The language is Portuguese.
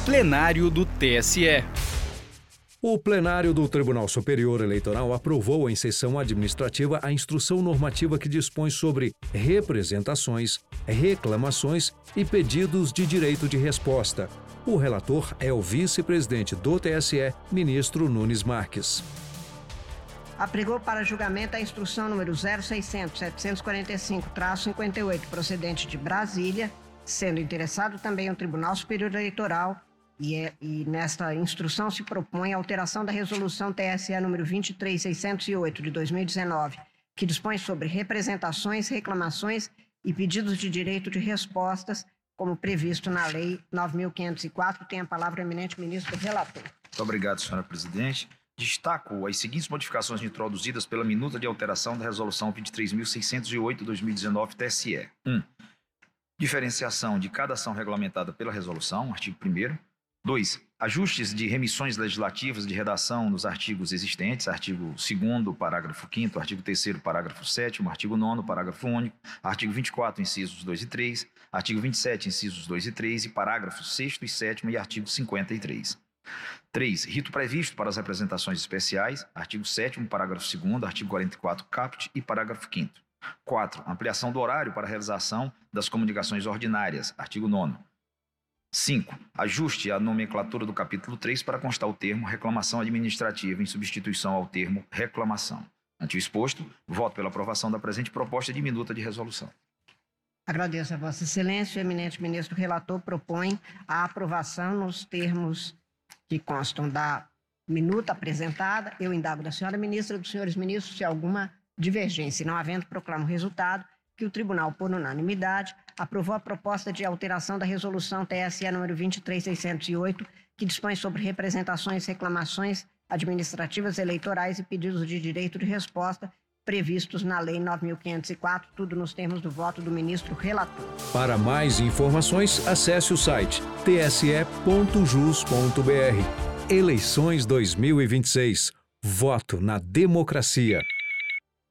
Plenário do TSE. O plenário do Tribunal Superior Eleitoral aprovou em sessão administrativa a instrução normativa que dispõe sobre representações, reclamações e pedidos de direito de resposta. O relator é o vice-presidente do TSE, ministro Nunes Marques. Apregou para julgamento a instrução número 0600-745-58, procedente de Brasília, sendo interessado também o Tribunal Superior Eleitoral, e nesta instrução se propõe a alteração da resolução TSE número 23608 de 2019, que dispõe sobre representações, reclamações e pedidos de direito de respostas, como previsto na Lei 9.504. Tem a palavra o eminente ministro relator. Muito obrigado, senhora presidente. Destaco as seguintes modificações introduzidas pela minuta de alteração da resolução 23.608 de 2019 TSE. 1. Diferenciação de cada ação regulamentada pela resolução, artigo 1º. 2. Ajustes de remissões legislativas de redação nos artigos existentes, artigo 2º, parágrafo 5º, artigo 3º, parágrafo 7º, artigo 9º, parágrafo único, artigo 24, incisos 2 e 3, artigo 27, incisos 2 e 3 e parágrafos 6º e 7º e artigo 53. 3. Rito previsto para as representações especiais, artigo 7º, parágrafo 2º, artigo 44, caput e parágrafo 5º. 4. Ampliação do horário para a realização das comunicações ordinárias, artigo 9º. 5. Ajuste à nomenclatura do capítulo 3 para constar o termo reclamação administrativa em substituição ao termo reclamação. Ante o exposto, voto pela aprovação da presente proposta de minuta de resolução. Agradeço a Vossa Excelência. O eminente ministro relator propõe a aprovação nos termos que constam da minuta apresentada. Eu indago da senhora ministra e dos senhores ministros se há alguma divergência. Não havendo, proclamo o resultado que o Tribunal, por unanimidade, aprovou a proposta de alteração da resolução TSE número 23608, que dispõe sobre representações, reclamações administrativas, eleitorais e pedidos de direito de resposta previstos na Lei 9.504, tudo nos termos do voto do ministro relator. Para mais informações, acesse o site tse.jus.br. Eleições 2026. Voto na democracia.